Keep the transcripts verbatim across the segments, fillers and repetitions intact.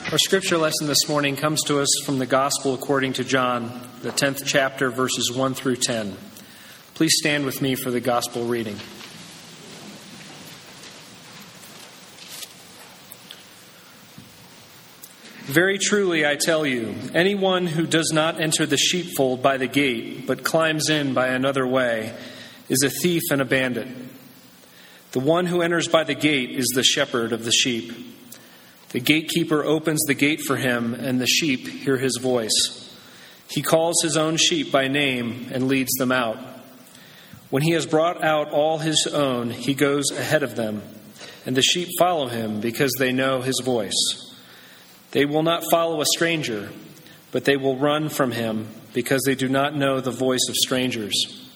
Our scripture lesson this morning comes to us from the Gospel according to John, the tenth chapter, verses one through ten. Please stand with me for the Gospel reading. Very truly, I tell you, anyone who does not enter the sheepfold by the gate, but climbs in by another way, is a thief and a bandit. The one who enters by the gate is the shepherd of the sheep. The gatekeeper opens the gate for him, and the sheep hear his voice. He calls his own sheep by name and leads them out. When he has brought out all his own, he goes ahead of them, and the sheep follow him because they know his voice. They will not follow a stranger, but they will run from him because they do not know the voice of strangers.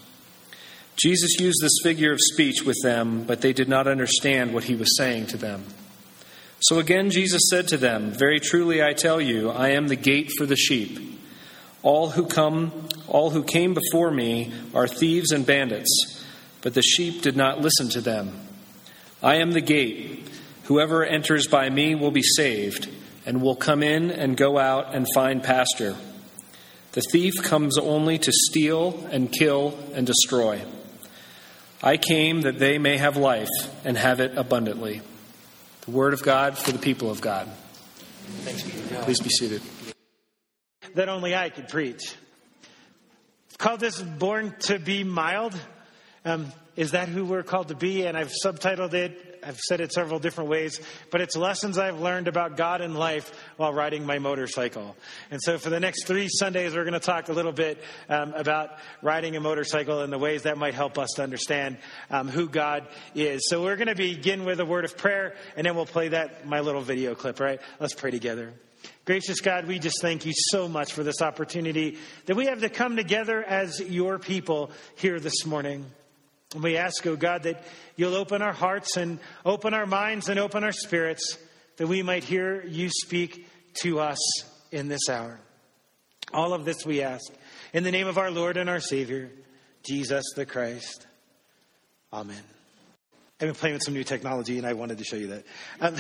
Jesus used this figure of speech with them, but they did not understand what he was saying to them. So again, Jesus said to them, very truly I tell you, I am the gate for the sheep. All who come, all who came before me are thieves and bandits, but the sheep did not listen to them. I am the gate. Whoever enters by me will be saved, and will come in and go out and find pasture. The thief comes only to steal and kill and destroy. I came that they may have life and have it abundantly. The word of God for the people of God. Thanks be to God. Please be seated. That only I could preach. It's called this Born to Be Mild. Um, is that who we're called to be? And I've subtitled it. I've said it several different ways, but it's lessons I've learned about God and life while riding my motorcycle. And so for the next three Sundays, we're going to talk a little bit um, about riding a motorcycle and the ways that might help us to understand um, who God is. So we're going to begin with a word of prayer, and then we'll play that, my little video clip, right? Let's pray together. Gracious God, we just thank you so much for this opportunity that we have to come together as your people here this morning. And we ask, oh God, that you'll open our hearts and open our minds and open our spirits, that we might hear you speak to us in this hour. All of this we ask in the name of our Lord and our Savior, Jesus the Christ. Amen. I've been playing with some new technology, and I wanted to show you that. Um,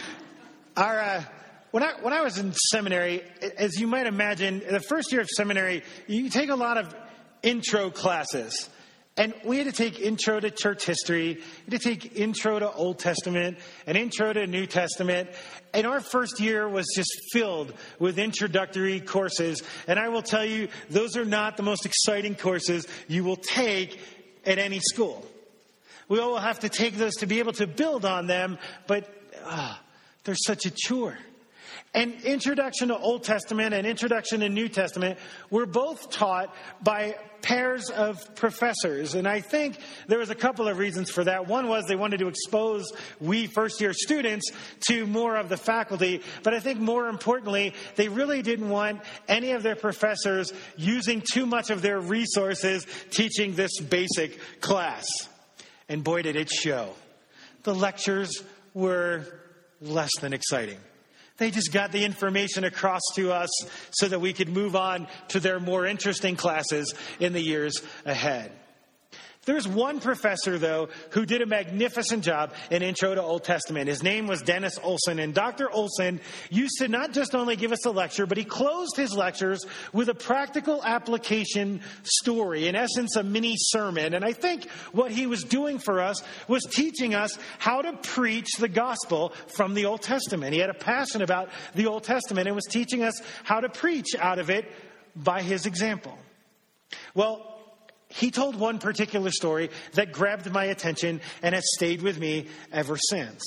our uh, when I when I was in seminary, as you might imagine, the first year of seminary, you take a lot of intro classes. And we had to take intro to church history, we had to take intro to Old Testament, and intro to New Testament. And our first year was just filled with introductory courses. And I will tell you, those are not the most exciting courses you will take at any school. We all will have to take those to be able to build on them, but ah, they're such a chore. And introduction to Old Testament and introduction to New Testament were both taught by pairs of professors. And I think there was a couple of reasons for that. One was they wanted to expose we first-year students to more of the faculty. But I think more importantly, they really didn't want any of their professors using too much of their resources teaching this basic class. And boy, did it show. The lectures were less than exciting. They just got the information across to us so that we could move on to their more interesting classes in the years ahead. There's one professor, though, who did a magnificent job in Intro to Old Testament. His name was Dennis Olson, and Doctor Olson used to not just only give us a lecture, but he closed his lectures with a practical application story, in essence, a mini sermon. And I think what he was doing for us was teaching us how to preach the gospel from the Old Testament. He had a passion about the Old Testament and was teaching us how to preach out of it by his example. Well, he told one particular story that grabbed my attention and has stayed with me ever since.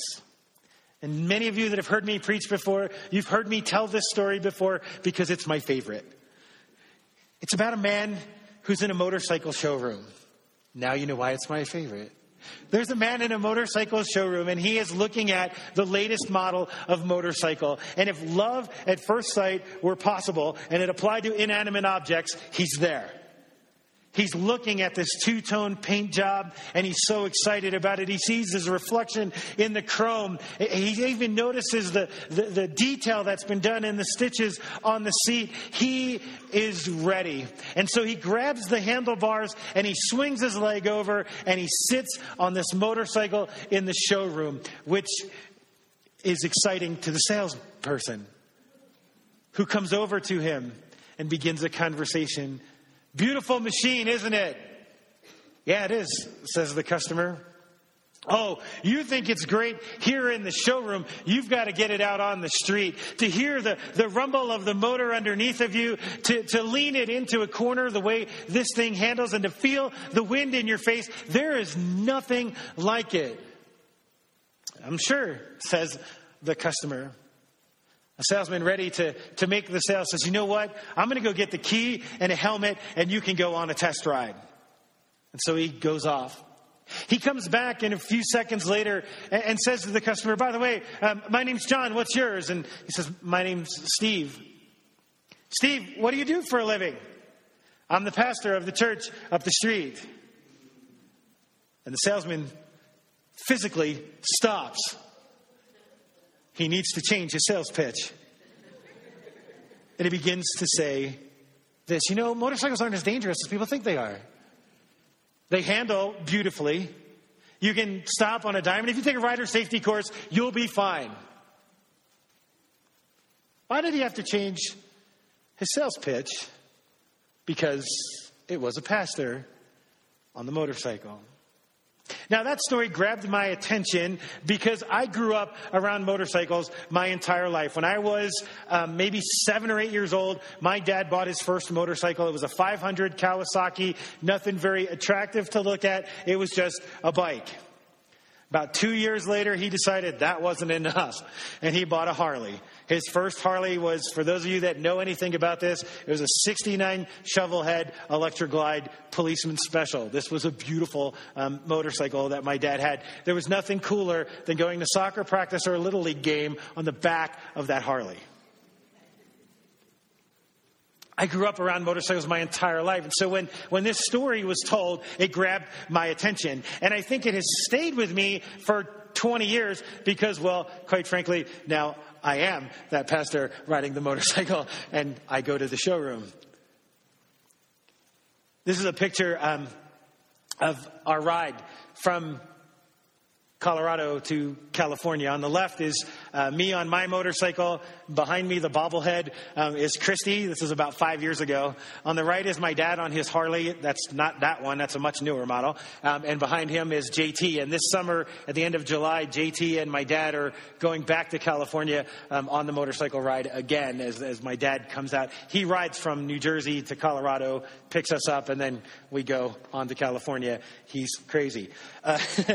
And many of you that have heard me preach before, you've heard me tell this story before because it's my favorite. It's about a man who's in a motorcycle showroom. Now you know why it's my favorite. There's a man in a motorcycle showroom, and he is looking at the latest model of motorcycle. And if love at first sight were possible and it applied to inanimate objects, he's there. He's looking at this two-tone paint job, and he's so excited about it. He sees his reflection in the chrome. He even notices the, the, the detail that's been done in the stitches on the seat. He is ready. And so he grabs the handlebars, and he swings his leg over, and he sits on this motorcycle in the showroom, which is exciting to the salesperson. who comes over to him and begins a conversation. Beautiful machine, isn't it? Yeah, it is, says the customer. Oh, you think it's great here in the showroom. You've got to get it out on the street. To hear the, the rumble of the motor underneath of you, to, to lean it into a corner the way this thing handles, and to feel the wind in your face. There is nothing like it. I'm sure, says the customer. A salesman ready to, to make the sale says, you know what? I'm going to go get the key and a helmet, and you can go on a test ride. And so he goes off. He comes back in a few seconds later and, and says to the customer, by the way, um, my name's John. What's yours? And he says, my name's Steve. Steve, what do you do for a living? I'm the pastor of the church up the street. And the salesman physically stops. He needs to change his sales pitch. And he begins to say this, you know, motorcycles aren't as dangerous as people think they are. They handle beautifully. You can stop on a dime. And if you take a rider safety course, you'll be fine. Why did he have to change his sales pitch? Because it was a pastor on the motorcycle. Now, that story grabbed my attention because I grew up around motorcycles my entire life. When I was um, maybe seven or eight years old, my dad bought his first motorcycle. It was a five hundred Kawasaki, nothing very attractive to look at. It was just a bike. About two years later, he decided that wasn't enough, and he bought a Harley. His first Harley was, for those of you that know anything about this, it was a sixty-nine Shovelhead Electra Glide Policeman Special. This was a beautiful um, motorcycle that my dad had. There was nothing cooler than going to soccer practice or a Little League game on the back of that Harley. I grew up around motorcycles my entire life. And so when, when this story was told, it grabbed my attention. And I think it has stayed with me for twenty years because, well, quite frankly, now I am that pastor riding the motorcycle and I go to the showroom. This is a picture um, of our ride from Colorado to California. On the left is uh, me on my motorcycle. Behind me, the bobblehead, um, is Christy. This is about five years ago. On the right is my dad on his Harley. That's not that one. That's a much newer model. Um, and behind him is J T. And this summer, at the end of July, J T and my dad are going back to California um, on the motorcycle ride again as, as my dad comes out. He rides from New Jersey to Colorado, picks us up, and then we go on to California. He's crazy. Uh,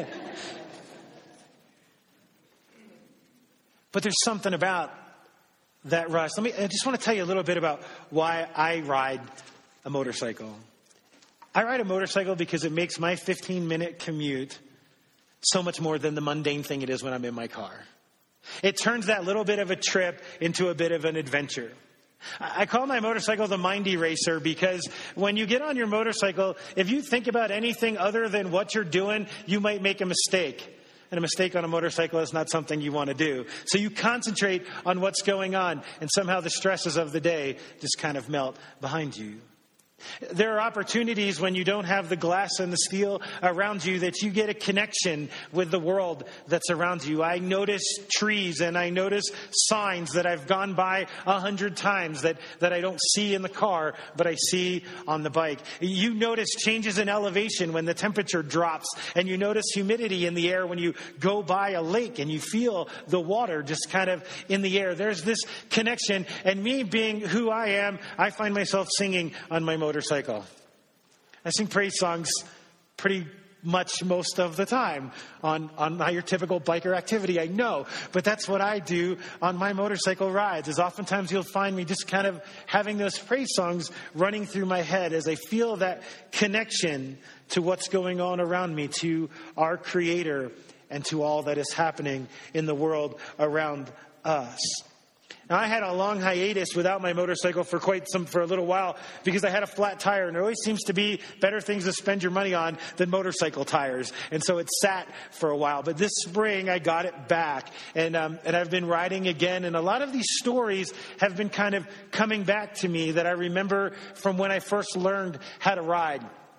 But there's something about that rush. Let me, I just want to tell you a little bit about why I ride a motorcycle. I ride a motorcycle because it makes my fifteen minute commute so much more than the mundane thing it is when I'm in my car. It turns that little bit of a trip into a bit of an adventure. I call my motorcycle the mind eraser because when you get on your motorcycle, if you think about anything other than what you're doing, you might make a mistake. And a mistake on a motorcycle is not something you want to do. So you concentrate on what's going on, and somehow the stresses of the day just kind of melt behind you. There are opportunities when you don't have the glass and the steel around you that you get a connection with the world that's around you. I notice trees and I notice signs that I've gone by a hundred times that, that I don't see in the car, but I see on the bike. You notice changes in elevation when the temperature drops, and you notice humidity in the air when you go by a lake and you feel the water just kind of in the air. There's this connection, and me being who I am, I find myself singing on my motorcycle. motorcycle. I sing praise songs pretty much most of the time on, on my, your typical biker activity, I know. But that's what I do on my motorcycle rides, is oftentimes you'll find me just kind of having those praise songs running through my head as I feel that connection to what's going on around me, to our Creator, and to all that is happening in the world around us. Now, I had a long hiatus without my motorcycle for quite some, for a little while, because I had a flat tire, and there always seems to be better things to spend your money on than motorcycle tires. And so it sat for a while. But this spring, I got it back, and um, and I've been riding again. And a lot of these stories have been kind of coming back to me that I remember from when I first learned how to ride.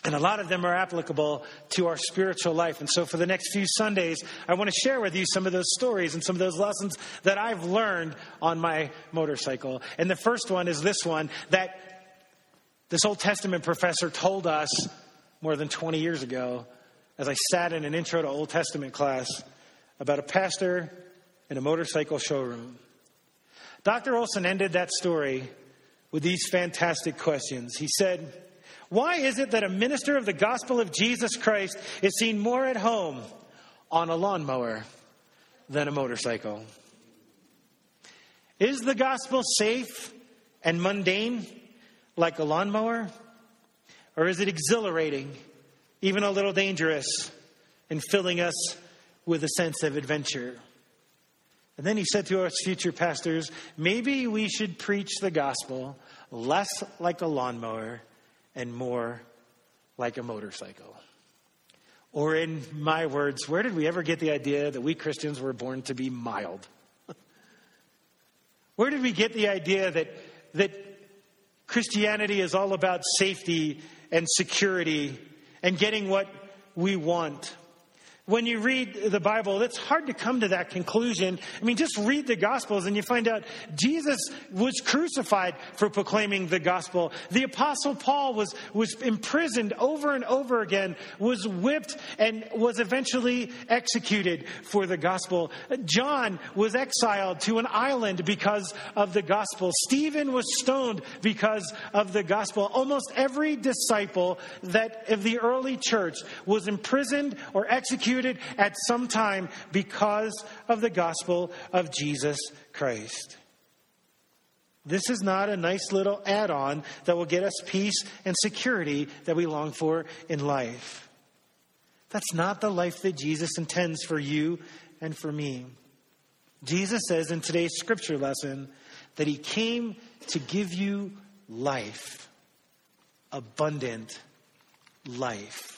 And a lot of them are applicable to our spiritual life. And so for the next few Sundays, I want to share with you some of those stories and some of those lessons that I've learned on my motorcycle. And the first one is this one that this Old Testament professor told us more than twenty years ago as I sat in an intro to Old Testament class about a pastor in a motorcycle showroom. Doctor Olson ended that story with these fantastic questions. He said, "Why is it that a minister of the gospel of Jesus Christ is seen more at home on a lawnmower than a motorcycle? Is the gospel safe and mundane like a lawnmower? Or is it exhilarating, even a little dangerous, and filling us with a sense of adventure?" And then he said to us future pastors, maybe we should preach the gospel less like a lawnmower and more like a motorcycle. Or in my words, where did we ever get the idea that we Christians were born to be mild? Where did we get the idea that that Christianity is all about safety and security and getting what we want? When you read the Bible, it's hard to come to that conclusion. I mean, just read the Gospels and you find out Jesus was crucified for proclaiming the gospel. The Apostle Paul was, was imprisoned over and over again, was whipped, and was eventually executed for the gospel. John was exiled to an island because of the gospel. Stephen was stoned because of the gospel. Almost every disciple that of the early church was imprisoned or executed at some time because of the gospel of Jesus Christ. This is not a nice little add-on that will get us peace and security that we long for in life. That's not the life that Jesus intends for you and for me. Jesus says in today's scripture lesson that he came to give you life, abundant life.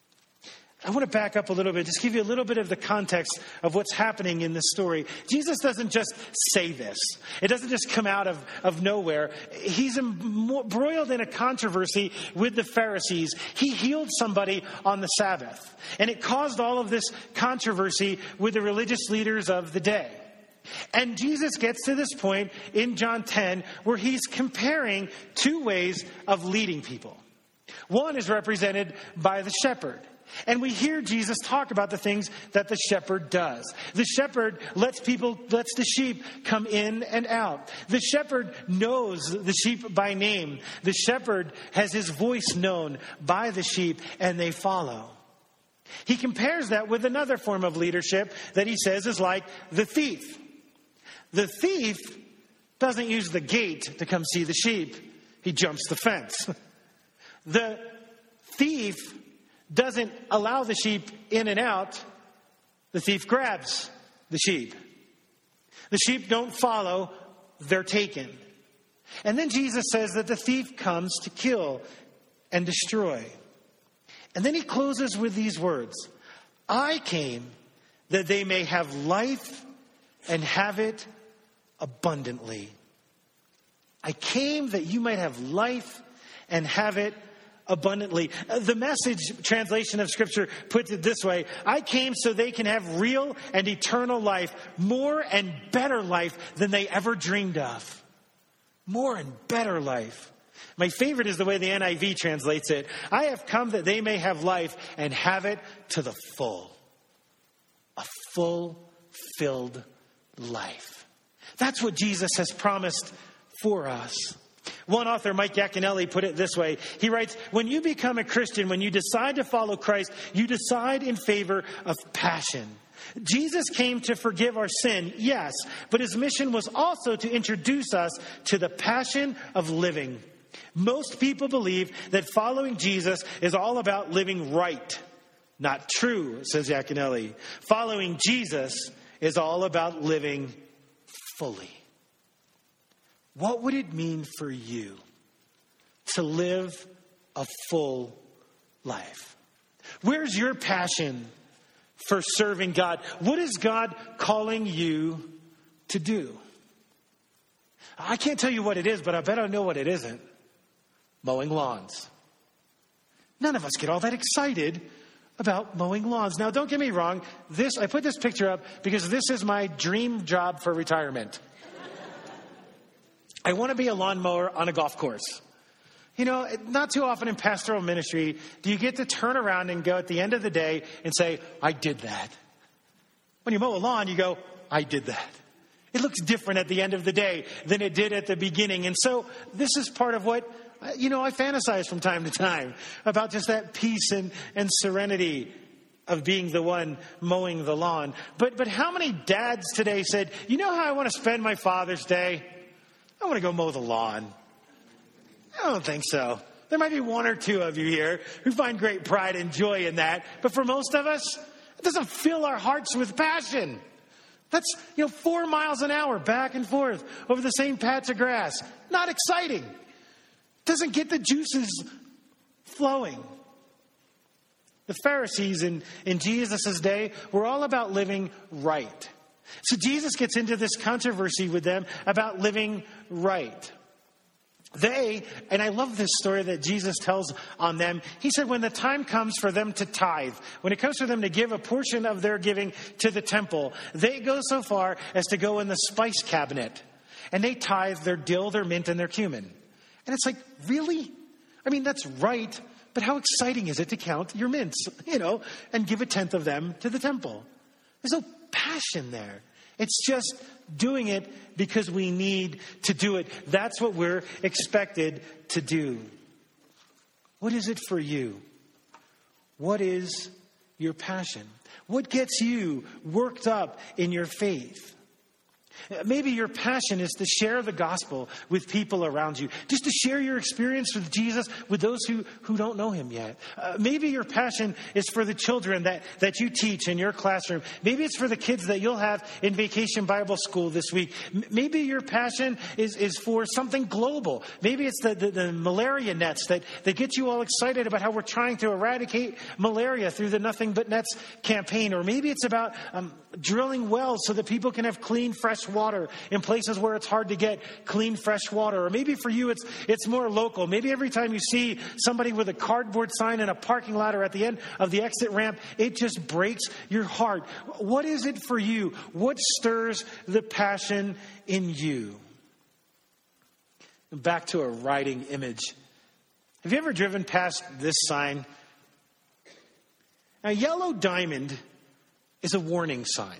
I want to back up a little bit, just give you a little bit of the context of what's happening in this story. Jesus doesn't just say this. It doesn't just come out of, of nowhere. He's embroiled in a controversy with the Pharisees. He healed somebody on the Sabbath, and it caused all of this controversy with the religious leaders of the day. And Jesus gets to this point in John ten where he's comparing two ways of leading people. One is represented by the shepherd. And we hear Jesus talk about the things that the shepherd does. The shepherd lets people, lets the sheep come in and out. The shepherd knows the sheep by name. The shepherd has his voice known by the sheep, and they follow. He compares that with another form of leadership that he says is like the thief. The thief doesn't use the gate to come see the sheep. He jumps the fence. The thief doesn't allow the sheep in and out. The thief grabs the sheep. The sheep don't follow, they're taken. And then Jesus says that the thief comes to kill and destroy. And then he closes with these words, I came that they may have life and have it abundantly. I came that you might have life and have it abundantly. The Message translation of Scripture puts it this way: I came so they can have real and eternal life, more and better life than they ever dreamed of. More and better life. My favorite is the way the N I V translates it. I have come that they may have life and have it to the full. A full-filled life. That's what Jesus has promised for us. One author, Mike Yaconelli, put it this way. He writes, when you become a Christian, when you decide to follow Christ, you decide in favor of passion. Jesus came to forgive our sin, yes, but his mission was also to introduce us to the passion of living. Most people believe that following Jesus is all about living right. Not true, says Yaconelli. Following Jesus is all about living fully. What would it mean for you to live a full life? Where's your passion for serving God? What is God calling you to do? I can't tell you what it is, but I bet I know what it isn't. Mowing lawns. None of us get all that excited about mowing lawns. Now, don't get me wrong. This I put this picture up because this is my dream job for retirement. I want to be a lawnmower on a golf course. You know, not too often in pastoral ministry do you get to turn around and go at the end of the day and say, I did that. When you mow a lawn, you go, I did that. It looks different at the end of the day than it did at the beginning. And so this is part of what, you know, I fantasize from time to time about just that peace and, and serenity of being the one mowing the lawn. But, but how many dads today said, you know how I want to spend my Father's Day? I want to go mow the lawn. I don't think so. There might be one or two of you here who find great pride and joy in that. But for most of us, it doesn't fill our hearts with passion. That's, you know, four miles an hour back and forth over the same patch of grass. Not exciting. Doesn't get the juices flowing. The Pharisees in, in Jesus' day were all about living right. So Jesus gets into this controversy with them about living right. They, and I love this story that Jesus tells on them. He said when the time comes for them to tithe, when it comes for them to give a portion of their giving to the temple, they go so far as to go in the spice cabinet. And they tithe their dill, their mint, and their cumin. And it's like, really? I mean, that's right. But how exciting is it to count your mints, you know, and give a tenth of them to the temple? There's no passion there. It's just doing it because we need to do it. That's what we're expected to do. What is it for you? What is your passion? What gets you worked up in your faith? Maybe your passion is to share the gospel with people around you. Just to share your experience with Jesus with those who, who don't know him yet. Uh, maybe your passion is for the children that, that you teach in your classroom. Maybe it's for the kids that you'll have in Vacation Bible School this week. M- maybe your passion is, is for something global. Maybe it's the, the, the malaria nets that, that get you all excited about how we're trying to eradicate malaria through the Nothing But Nets campaign. Or maybe it's about um, drilling wells so that people can have clean, fresh water in places where it's hard to get clean, fresh water. Or maybe for you, it's it's more local. Maybe every time you see somebody with a cardboard sign in a parking lot or at the end of the exit ramp, it just breaks your heart. What is it for you? What stirs the passion in you? Back to a writing image. Have you ever driven past this sign? A yellow diamond is a warning sign.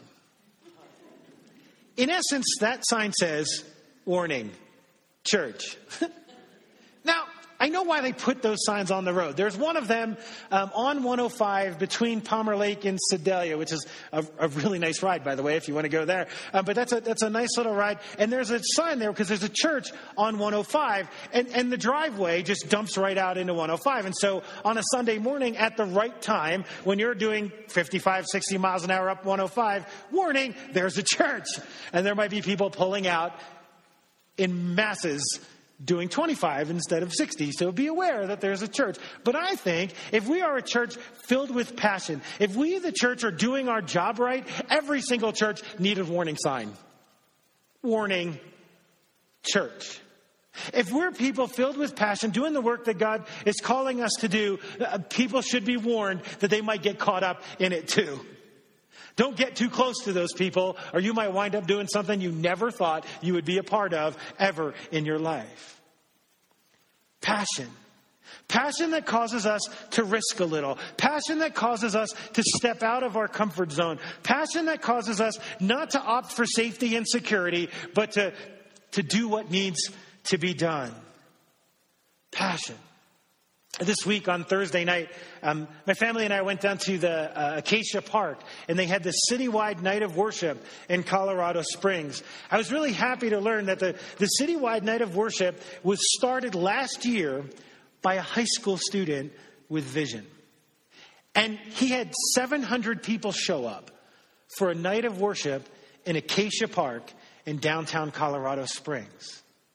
In essence, that sign says, warning, church. Now, I know why they put those signs on the road. There's one of them um, on one oh five between Palmer Lake and Sedalia, which is a, a really nice ride, by the way, if you want to go there. Uh, but that's a that's a nice little ride. And there's a sign there because there's a church on one oh five, and, and the driveway just dumps right out into one oh five. And so on a Sunday morning at the right time, when you're doing fifty-five, sixty miles an hour up one oh five, warning, there's a church. And there might be people pulling out in masses doing twenty-five instead of sixty. So be aware that there's a church. But I think if we are a church filled with passion, if we, the church, are doing our job right, every single church needs a warning sign. Warning, church. If we're people filled with passion, doing the work that God is calling us to do, uh, people should be warned that they might get caught up in it too. Don't get too close to those people, or you might wind up doing something you never thought you would be a part of ever in your life. Passion. Passion that causes us to risk a little. Passion that causes us to step out of our comfort zone. Passion that causes us not to opt for safety and security, but to, to do what needs to be done. Passion. This week on Thursday night, um, my family and I went down to the uh, Acacia Park, and they had this citywide night of worship in Colorado Springs. I was really happy to learn that the, the citywide night of worship was started last year by a high school student with vision. And he had seven hundred people show up for a night of worship in Acacia Park in downtown Colorado Springs.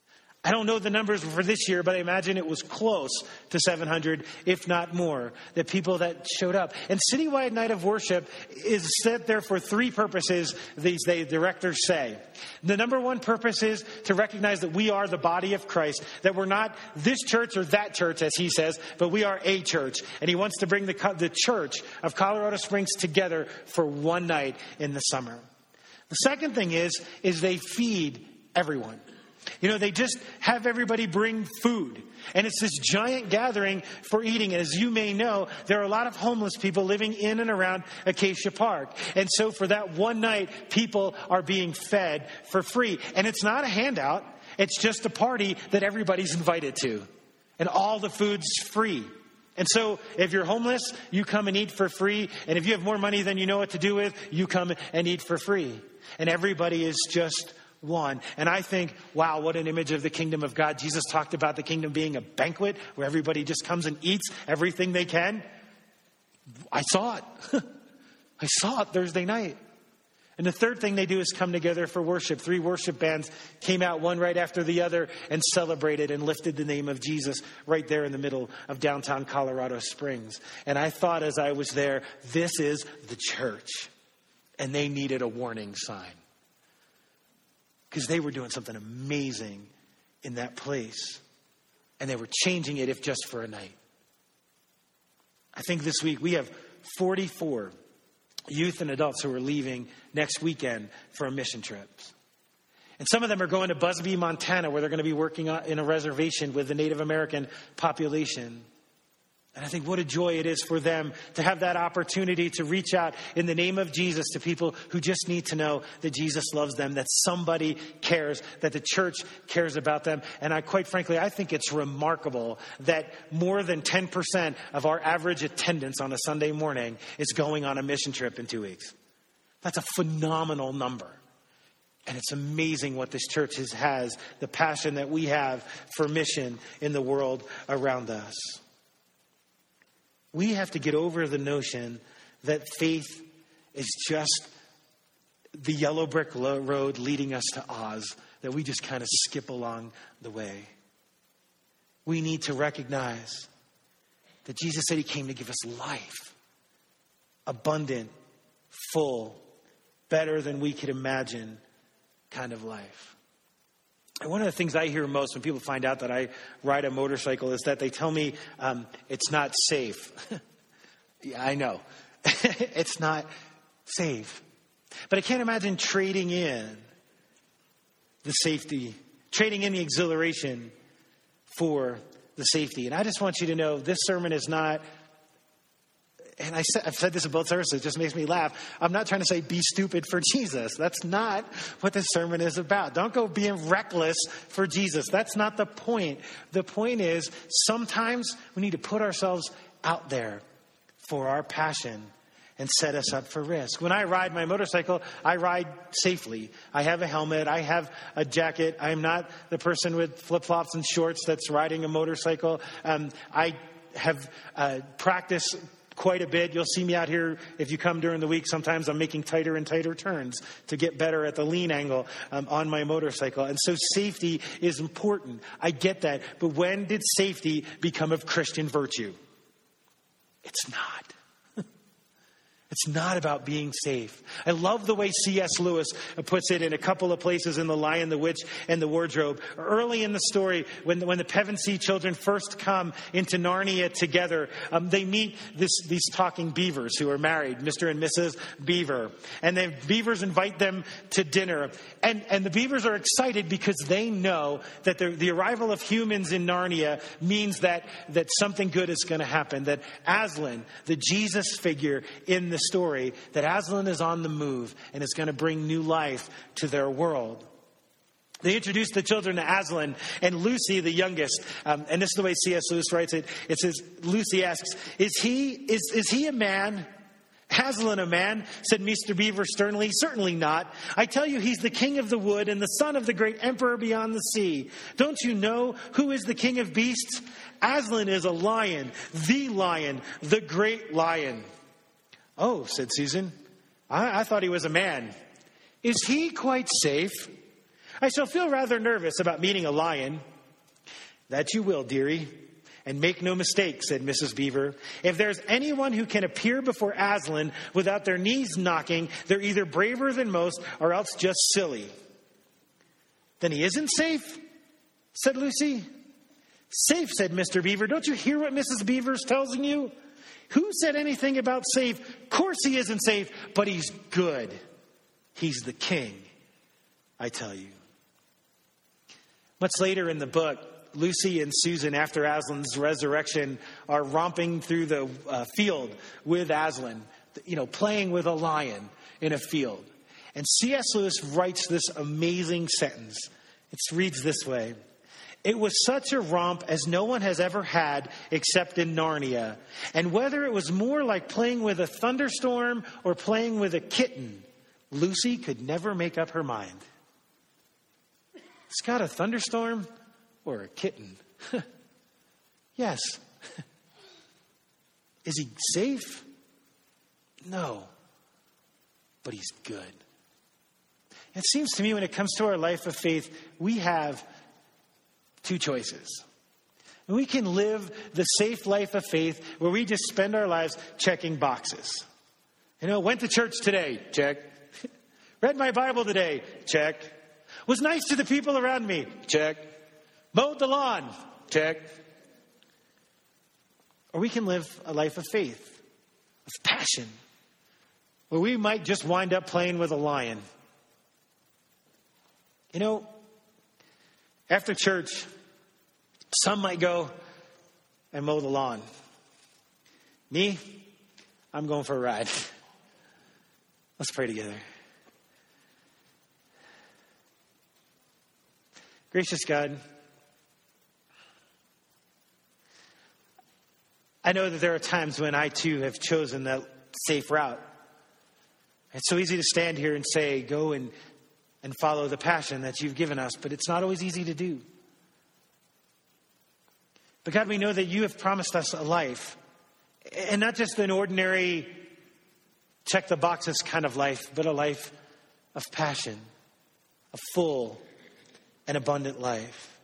I don't know the numbers for this year, but I imagine it was close to seven hundred, if not more, the people that showed up. And Citywide Night of Worship is set there for three purposes, these the directors say. The number one purpose is to recognize that we are the body of Christ, that we're not this church or that church, as he says, but we are a church. And he wants to bring the, the church of Colorado Springs together for one night in the summer. The second thing is, is they feed everyone. You know, they just have everybody bring food. And it's this giant gathering for eating. And as you may know, there are a lot of homeless people living in and around Acacia Park. And so for that one night, people are being fed for free. And it's not a handout. It's just a party that everybody's invited to. And all the food's free. And so if you're homeless, you come and eat for free. And if you have more money than you know what to do with, you come and eat for free. And everybody is just one. And I think, wow, what an image of the kingdom of God. Jesus talked about the kingdom being a banquet where everybody just comes and eats everything they can. I saw it. I saw it Thursday night. And the third thing they do is come together for worship. Three worship bands came out one right after the other and celebrated and lifted the name of Jesus right there in the middle of downtown Colorado Springs. And I thought as I was there, this is the church. And they needed a warning sign. Because they were doing something amazing in that place. And they were changing it if just for a night. I think this week we have forty-four youth and adults who are leaving next weekend for a mission trip. And some of them are going to Busby, Montana, where they're going to be working in a reservation with the Native American population. And I think what a joy it is for them to have that opportunity to reach out in the name of Jesus to people who just need to know that Jesus loves them, that somebody cares, that the church cares about them. And I, quite frankly, I think it's remarkable that more than ten percent of our average attendance on a Sunday morning is going on a mission trip in two weeks. That's a phenomenal number. And it's amazing what this church has, has, the passion that we have for mission in the world around us. We have to get over the notion that faith is just the yellow brick road leading us to Oz, that we just kind of skip along the way. We need to recognize that Jesus said he came to give us life, abundant, full, better than we could imagine kind of life. And one of the things I hear most when people find out that I ride a motorcycle is that they tell me um, it's not safe. Yeah, I know. It's not safe. But I can't imagine trading in the safety, trading in the exhilaration for the safety. And I just want you to know this sermon is not, and I said, I've said this in both services, it just makes me laugh. I'm not trying to say be stupid for Jesus. That's not what this sermon is about. Don't go being reckless for Jesus. That's not the point. The point is sometimes we need to put ourselves out there for our passion and set us up for risk. When I ride my motorcycle, I ride safely. I have a helmet. I have a jacket. I'm not the person with flip-flops and shorts that's riding a motorcycle. Um, I have uh, practiced quite a bit. You'll see me out here if you come during the week. Sometimes I'm making tighter and tighter turns to get better at the lean angle um, on my motorcycle. And so safety is important. I get that. But when did safety become a Christian virtue? It's not. It's not about being safe. I love the way C S Lewis puts it in a couple of places in The Lion, the Witch, and the Wardrobe. Early in the story, when the, when the Pevensey children first come into Narnia together, um, they meet this, these talking beavers who are married, Mister and Missus Beaver. And the beavers invite them to dinner. And, and the beavers are excited because they know that the, the arrival of humans in Narnia means that, that something good is going to happen. That Aslan, the Jesus figure in the story, that Aslan is on the move and is going to bring new life to their world. They introduce the children to Aslan, and Lucy, the youngest, um, and this is the way C S Lewis writes it. It says, Lucy asks, is he, is, is he a man? Aslan a man, said Mister Beaver sternly. Certainly not. I tell you, he's the king of the wood and the son of the great emperor beyond the sea. Don't you know who is the king of beasts? Aslan is a lion, the lion, the great lion. Oh, said Susan, I, I thought he was a man. Is he quite safe? I shall feel rather nervous about meeting a lion. That you will, dearie. And make no mistake, said Missus Beaver. If there's anyone who can appear before Aslan without their knees knocking, they're either braver than most or else just silly. Then he isn't safe, said Lucy. Safe, said Mister Beaver. Don't you hear what Missus Beaver's telling you? Who said anything about safe? Of course he isn't safe, but he's good. He's the king, I tell you. Much later in the book, Lucy and Susan, after Aslan's resurrection, are romping through the uh, field with Aslan, you know, playing with a lion in a field. And C S Lewis writes this amazing sentence. It reads this way. It was such a romp as no one has ever had except in Narnia. And whether it was more like playing with a thunderstorm or playing with a kitten, Lucy could never make up her mind. Scott, a thunderstorm or a kitten? Yes. Is he safe? No. But he's good. It seems to me when it comes to our life of faith, we have two choices. We can live the safe life of faith where we just spend our lives checking boxes. You know, went to church today, check. Read my Bible today, check. Was nice to the people around me, check. Mowed the lawn, check. Or we can live a life of faith, of passion, where we might just wind up playing with a lion. You know, after church, some might go and mow the lawn. Me, I'm going for a ride. Let's pray together. Gracious God, I know that there are times when I too have chosen that safe route. It's so easy to stand here and say, go and, and follow the passion that you've given us, but it's not always easy to do. But God, we know that you have promised us a life, and not just an ordinary check the boxes kind of life, but a life of passion, a full and abundant life.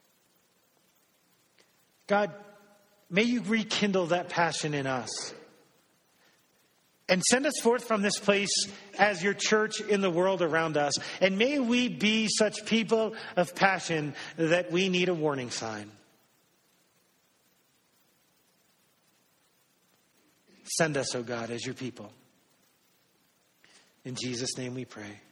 God, may you rekindle that passion in us and send us forth from this place as your church in the world around us. And may we be such people of passion that we need a warning sign. Send us, O God, as your people. In Jesus' name we pray.